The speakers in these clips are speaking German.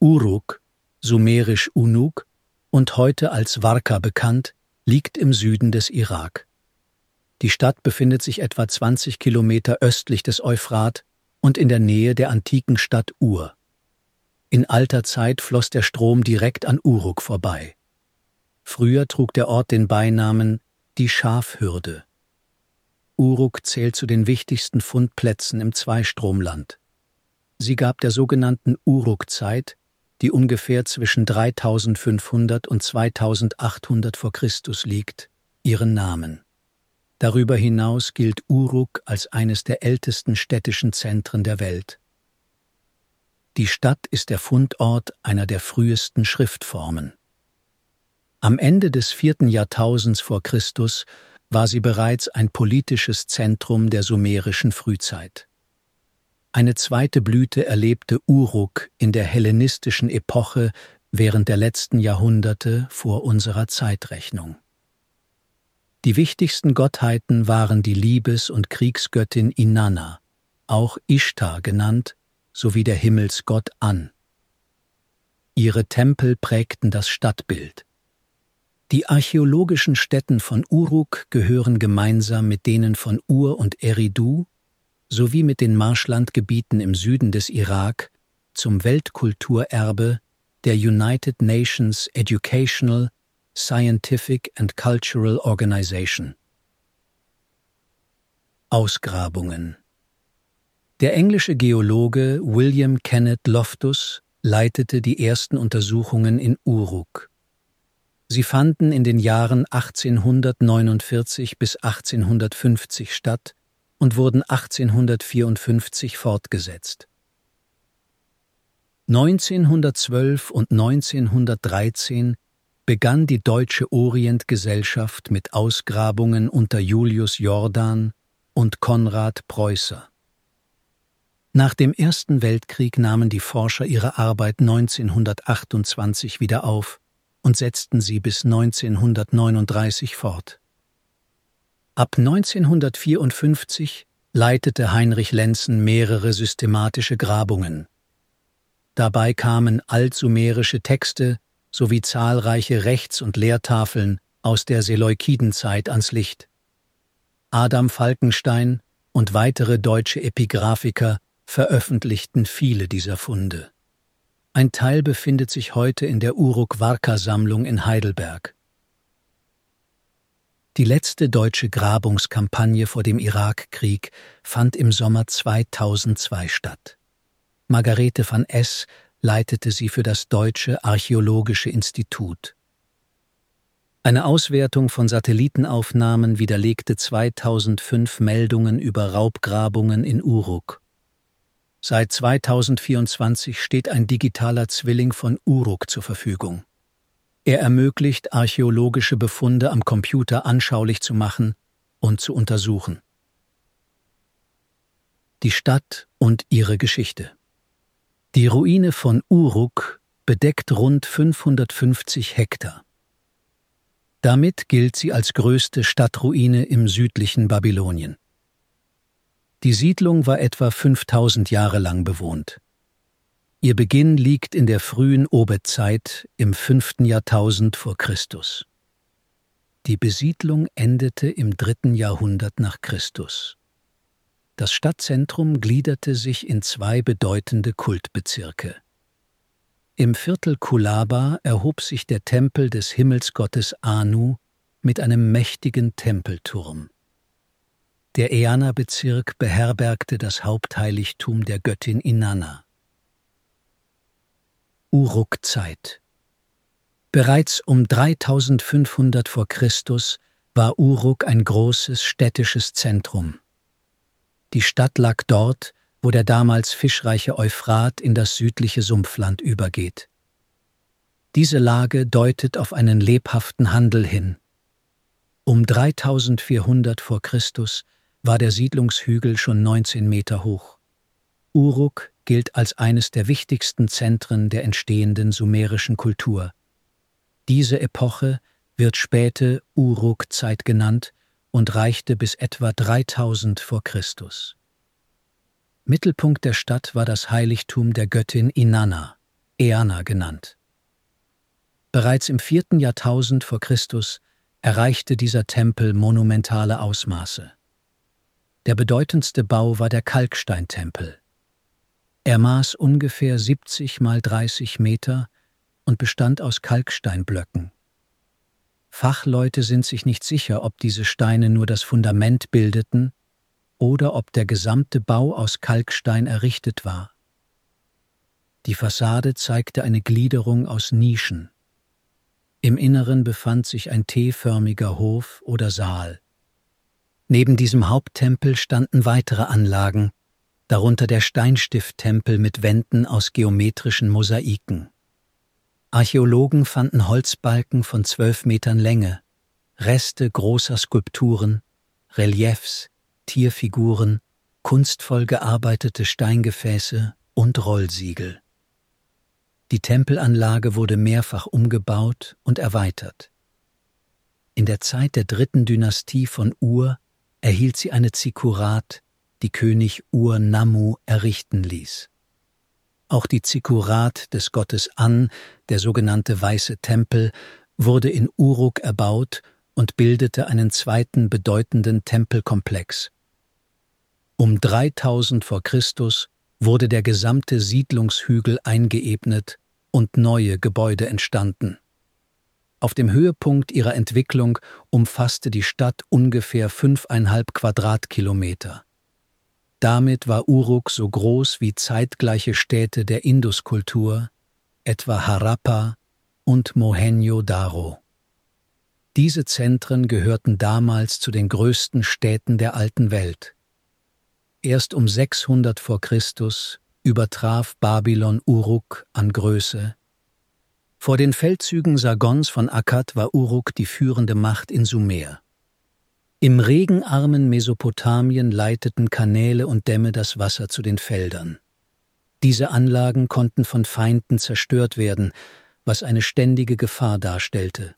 Uruk, sumerisch Unuk und heute als Warka bekannt, liegt im Süden des Irak. Die Stadt befindet sich etwa 20 Kilometer östlich des Euphrat und in der Nähe der antiken Stadt Ur. In alter Zeit floss der Strom direkt an Uruk vorbei. Früher trug der Ort den Beinamen die Schafhürde. Uruk zählt zu den wichtigsten Fundplätzen im Zweistromland. Sie gab der sogenannten Uruk-Zeit, die ungefähr zwischen 3500 und 2800 vor Christus liegt, ihren Namen. Darüber hinaus gilt Uruk als eines der ältesten städtischen Zentren der Welt. Die Stadt ist der Fundort einer der frühesten Schriftformen. Am Ende des 4. Jahrtausends vor Christus war sie bereits ein politisches Zentrum der sumerischen Frühzeit. Eine zweite Blüte erlebte Uruk in der hellenistischen Epoche während der letzten Jahrhunderte vor unserer Zeitrechnung. Die wichtigsten Gottheiten waren die Liebes- und Kriegsgöttin Inanna, auch Ishtar genannt, sowie der Himmelsgott An. Ihre Tempel prägten das Stadtbild. Die archäologischen Stätten von Uruk gehören gemeinsam mit denen von Ur und Eridu sowie mit den Marschlandgebieten im Süden des Irak zum Weltkulturerbe der United Nations Educational, Scientific and Cultural Organization. Ausgrabungen. Der englische Geologe William Kenneth Loftus leitete die ersten Untersuchungen in Uruk. Sie fanden in den Jahren 1849 bis 1850 statt und wurden 1854 fortgesetzt. 1912 und 1913 begann die Deutsche Orientgesellschaft mit Ausgrabungen unter Julius Jordan und Konrad Preußer. Nach dem Ersten Weltkrieg nahmen die Forscher ihre Arbeit 1928 wieder auf und setzten sie bis 1939 fort. Ab 1954 leitete Heinrich Lenzen mehrere systematische Grabungen. Dabei kamen altsumerische Texte sowie zahlreiche Rechts- und Lehrtafeln aus der Seleukidenzeit ans Licht. Adam Falkenstein und weitere deutsche Epigraphiker veröffentlichten viele dieser Funde. Ein Teil befindet sich heute in der Uruk-Warka-Sammlung in Heidelberg. Die letzte deutsche Grabungskampagne vor dem Irakkrieg fand im Sommer 2002 statt. Margarete van Es leitete sie für das Deutsche Archäologische Institut. Eine Auswertung von Satellitenaufnahmen widerlegte 2005 Meldungen über Raubgrabungen in Uruk. Seit 2024 steht ein digitaler Zwilling von Uruk zur Verfügung. Er ermöglicht, archäologische Befunde am Computer anschaulich zu machen und zu untersuchen. Die Stadt und ihre Geschichte. Die Ruine von Uruk bedeckt rund 550 Hektar. Damit gilt sie als größte Stadtruine im südlichen Babylonien. Die Siedlung war etwa 5000 Jahre lang bewohnt. Ihr Beginn liegt in der frühen Obed-Zeit im 5. Jahrtausend vor Christus. Die Besiedlung endete im 3. Jahrhundert nach Christus. Das Stadtzentrum gliederte sich in 2 bedeutende Kultbezirke. Im Viertel Kulaba erhob sich der Tempel des Himmelsgottes Anu mit einem mächtigen Tempelturm. Der Eana-Bezirk beherbergte das Hauptheiligtum der Göttin Inanna. Uruk-Zeit. Bereits um 3500 vor Christus war Uruk ein großes städtisches Zentrum. Die Stadt lag dort, wo der damals fischreiche Euphrat in das südliche Sumpfland übergeht. Diese Lage deutet auf einen lebhaften Handel hin. Um 3400 vor Christus war der Siedlungshügel schon 19 Meter hoch. Uruk gilt als eines der wichtigsten Zentren der entstehenden sumerischen Kultur. Diese Epoche wird späte Uruk-Zeit genannt und reichte bis etwa 3000 vor Christus. Mittelpunkt der Stadt war das Heiligtum der Göttin Inanna, Eanna genannt. Bereits im 4. Jahrtausend vor Christus erreichte dieser Tempel monumentale Ausmaße. Der bedeutendste Bau war der Kalksteintempel. Er maß ungefähr 70 mal 30 Meter und bestand aus Kalksteinblöcken. Fachleute sind sich nicht sicher, ob diese Steine nur das Fundament bildeten oder ob der gesamte Bau aus Kalkstein errichtet war. Die Fassade zeigte eine Gliederung aus Nischen. Im Inneren befand sich ein T-förmiger Hof oder Saal. Neben diesem Haupttempel standen weitere Anlagen, darunter der Steinstifttempel mit Wänden aus geometrischen Mosaiken. Archäologen fanden Holzbalken von 12 Metern Länge, Reste großer Skulpturen, Reliefs, Tierfiguren, kunstvoll gearbeitete Steingefäße und Rollsiegel. Die Tempelanlage wurde mehrfach umgebaut und erweitert. In der Zeit der 3. Dynastie von Ur erhielt sie eine Zikkurat, die König Ur-Nammu errichten ließ. Auch die Zikkurat des Gottes An, der sogenannte Weiße Tempel, wurde in Uruk erbaut und bildete einen zweiten bedeutenden Tempelkomplex. Um 3000 vor Christus wurde der gesamte Siedlungshügel eingeebnet und neue Gebäude entstanden. Auf dem Höhepunkt ihrer Entwicklung umfasste die Stadt ungefähr 5,5 Quadratkilometer. Damit war Uruk so groß wie zeitgleiche Städte der Induskultur, etwa Harappa und Mohenjo-Daro. Diese Zentren gehörten damals zu den größten Städten der alten Welt. Erst um 600 vor Christus übertraf Babylon Uruk an Größe. Vor den Feldzügen Sargons von Akkad war Uruk die führende Macht in Sumer. Im regenarmen Mesopotamien leiteten Kanäle und Dämme das Wasser zu den Feldern. Diese Anlagen konnten von Feinden zerstört werden, was eine ständige Gefahr darstellte.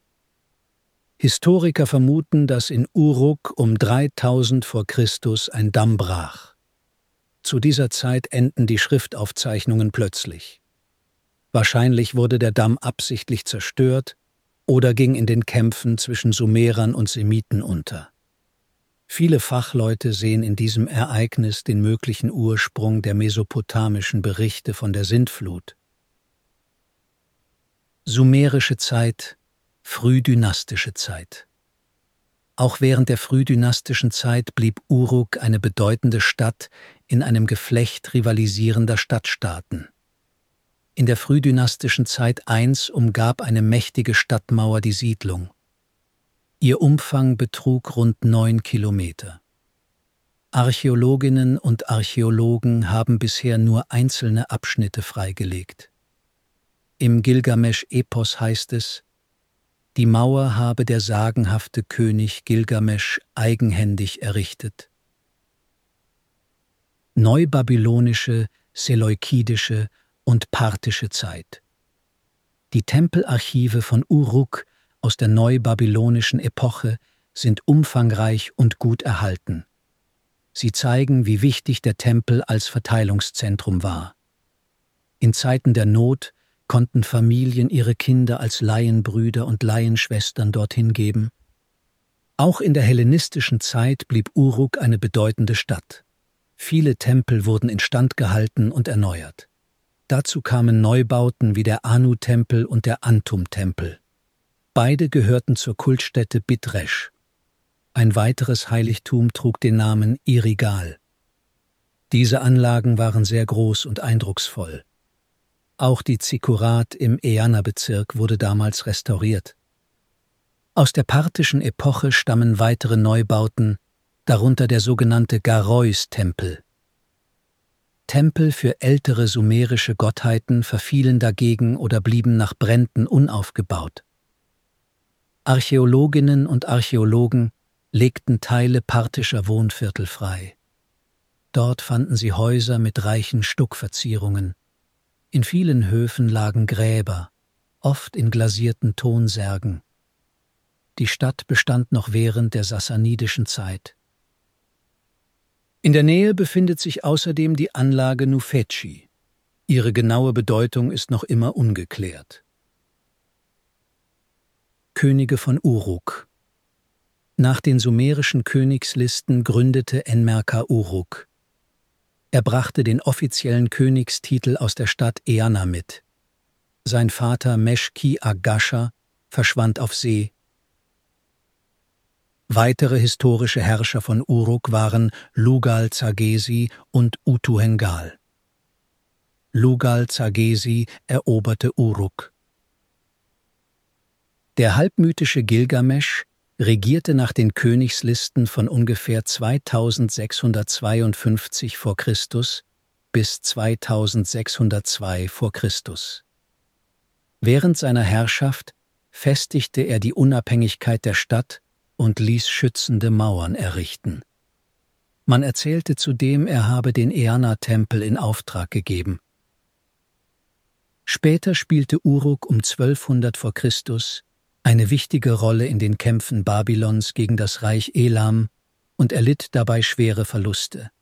Historiker vermuten, dass in Uruk um 3000 vor Christus ein Damm brach. Zu dieser Zeit enden die Schriftaufzeichnungen plötzlich. Wahrscheinlich wurde der Damm absichtlich zerstört oder ging in den Kämpfen zwischen Sumerern und Semiten unter. Viele Fachleute sehen in diesem Ereignis den möglichen Ursprung der mesopotamischen Berichte von der Sintflut. Sumerische Zeit, frühdynastische Zeit. Auch während der frühdynastischen Zeit blieb Uruk eine bedeutende Stadt in einem Geflecht rivalisierender Stadtstaaten. In der frühdynastischen Zeit I umgab eine mächtige Stadtmauer die Siedlung. Ihr Umfang betrug rund 9 Kilometer. Archäologinnen und Archäologen haben bisher nur einzelne Abschnitte freigelegt. Im Gilgamesch-Epos heißt es, die Mauer habe der sagenhafte König Gilgamesch eigenhändig errichtet. Neubabylonische, seleukidische und parthische Zeit. Die Tempelarchive von Uruk aus der neubabylonischen Epoche sind umfangreich und gut erhalten. Sie zeigen, wie wichtig der Tempel als Verteilungszentrum war. In Zeiten der Not konnten Familien ihre Kinder als Laienbrüder und Laienschwestern dorthin geben. Auch in der hellenistischen Zeit blieb Uruk eine bedeutende Stadt. Viele Tempel wurden instand gehalten und erneuert. Dazu kamen Neubauten wie der Anu-Tempel und der Antum-Tempel. Beide gehörten zur Kultstätte Bidresh. Ein weiteres Heiligtum trug den Namen Irigal. Diese Anlagen waren sehr groß und eindrucksvoll. Auch die Zikkurat im Eanna-Bezirk wurde damals restauriert. Aus der parthischen Epoche stammen weitere Neubauten, darunter der sogenannte Garreus-Tempel. Tempel für ältere sumerische Gottheiten verfielen dagegen oder blieben nach Bränden unaufgebaut. Archäologinnen und Archäologen legten Teile parthischer Wohnviertel frei. Dort fanden sie Häuser mit reichen Stuckverzierungen. In vielen Höfen lagen Gräber, oft in glasierten Tonsärgen. Die Stadt bestand noch während der sassanidischen Zeit. In der Nähe befindet sich außerdem die Anlage Nufetchi. Ihre genaue Bedeutung ist noch immer ungeklärt. Könige von Uruk. Nach den sumerischen Königslisten gründete Enmerkar-Uruk. Er brachte den offiziellen Königstitel aus der Stadt Eanna mit. Sein Vater Meshki-Agasha verschwand auf See. Weitere historische Herrscher von Uruk waren Lugal-Zagesi und Utuhengal. Lugal-Zagesi eroberte Uruk. Der halbmythische Gilgamesch regierte nach den Königslisten von ungefähr 2652 v. Chr. bis 2602 v. Chr. Während seiner Herrschaft festigte er die Unabhängigkeit der Stadt und ließ schützende Mauern errichten. Man erzählte zudem, er habe den Eanna-Tempel in Auftrag gegeben. Später spielte Uruk um 1200 v. Chr. Eine wichtige Rolle in den Kämpfen Babylons gegen das Reich Elam und erlitt dabei schwere Verluste.